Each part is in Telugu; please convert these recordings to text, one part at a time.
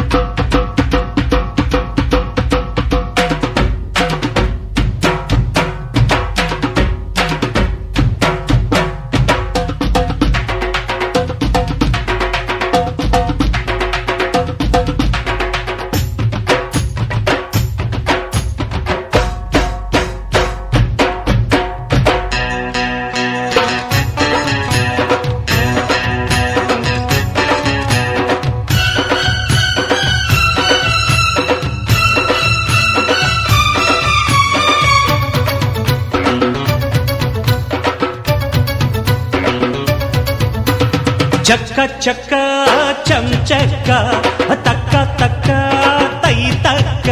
చక్క చక్క చం చక్క తక్క తక్క తై తక్క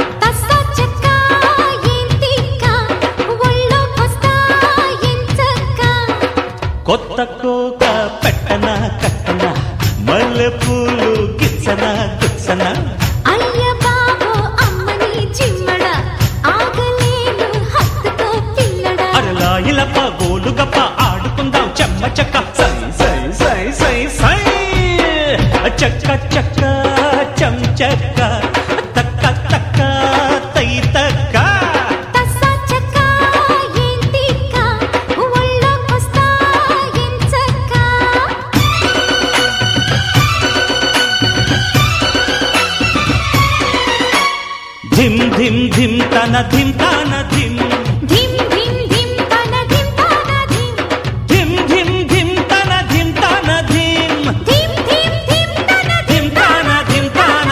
కొత్త కోక పెట్టన కట్టన మల్లె పూలు గిచ్చన గుచ్చన అయ్య బాబో అమ్మని చిమ్మడ ఆగలేను హత్తుకో పిల్లడ అరలా ఇలప గోలుగప్ప ఆడుకుందాం చెమ్మ చక్క సై సై సై సై సై చక్క చక్క చం చక్క తక్క తక్క తై తక్క ధిం ధిం ధిం తన ధిం తన ధిం ధిం ధిం ధిం తన ధిం తన ధిం ధిం ధిం ధిం తన ధిం తన ధిం ధిం ధిం ధిం తన ధిం తన ధిం తన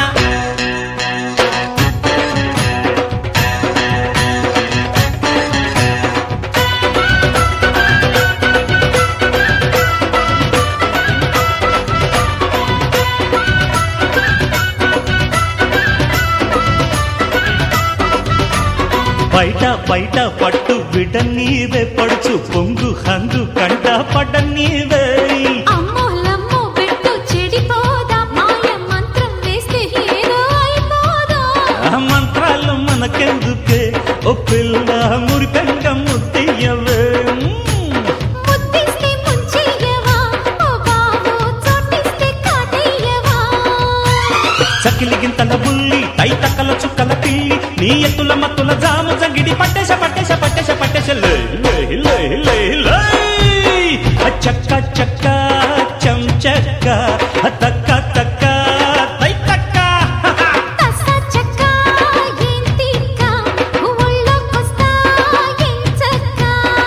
బయట బయట పట్టు విడ నీవే పడుచు పొంగు హంగు కంట పడ్డ నీవే అమ్మోలమ్మో పెట్టు చెడిపోదా మాయ మంత్రం వేస్తే ఏదో అయిపోదా మంత్రాలు మనకెందుకే ఓ పిల్ల మురిపెంగ ముద్దయ్యవే ముద్దిస్తే ముంచెయ్యవా ఓ బాబో చోటిస్తే కాటయ్యవా చకిలిగింతల బుల్లి తై తక్కల చుక్కల పిల్లి నీ ఎత్తుల మత్తుల జాము జంగిడి పట్టేశ పట్టేశ పట్టేశ పట్టేశ లై లై లై లై లై చక్క చక్క చం చక్క తక్క తక్క తై తక్క తస్స చక్క ఏంటిక్క ఒళ్ళోకొస్తా ఎంచక్క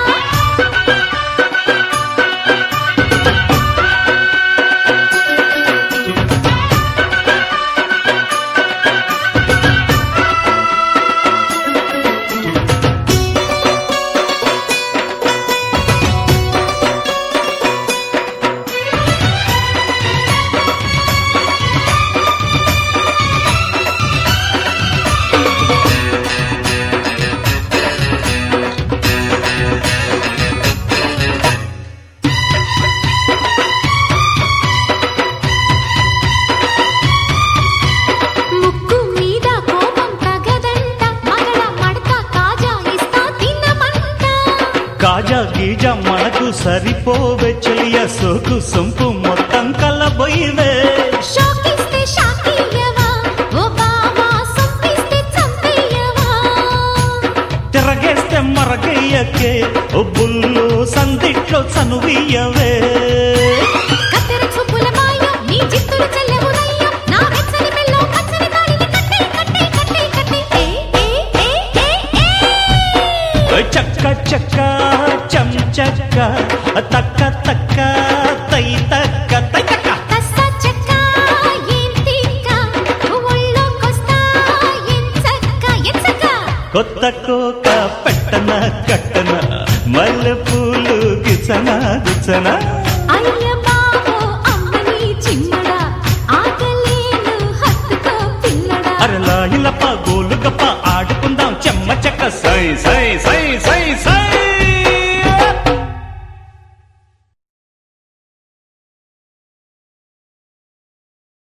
ముక్కు మీద కోపం తగదంట మగడ మడత కాజా ఇస్తా తిన్నమంట కాజా గీజా మనకు సరిపోవే చెయ్య సోకు సొంపు మొత్తం కలబోయివే షోకిస్తే షాకియ్యవా ఓ బావా సొప్పిస్తే చంపయ్యవా తిరగేస్తే మరగయ్యకే ఓ బుల్లు సందిట్లో చనువియ్యవే కత్తెర చూపుల మాయం నీ జిత్తులు చెల్లెవునయ్యం నా వెచ్చని మెల్లో పచ్చని తాళిని కట్టే కట్టే కట్టే కట్టే ఏ చక్క చక్క చం చక్క తక్క తక్క తై తక్క తై తక్క తస్స చక్క ఏంటిక్క ఒళ్ళోకొస్తా ఎంచక్క ఎంచక్క కొత్త కోక పెట్టన కట్టన మల్లె పూలు గిచన గిచన